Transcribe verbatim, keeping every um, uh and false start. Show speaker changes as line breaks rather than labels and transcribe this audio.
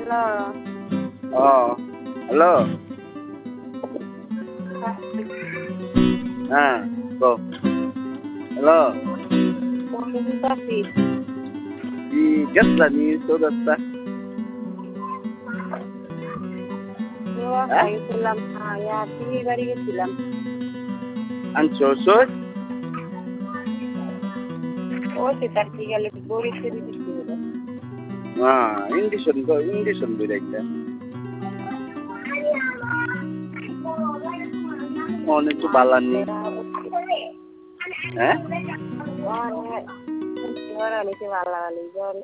Oh, halo. Ah, go. Halo. Di gas lah nih, sudah tak.
গেছিলাম তুমি বাড়ি গেছিলাম
Anchosos?
ও সেটার কি গেলে গরিব সেরি দিচ্ছি
Ah, Indison go, Indison go like that. Oh, itu balan nih. Eh?
Wah, ini orang ini malah lihat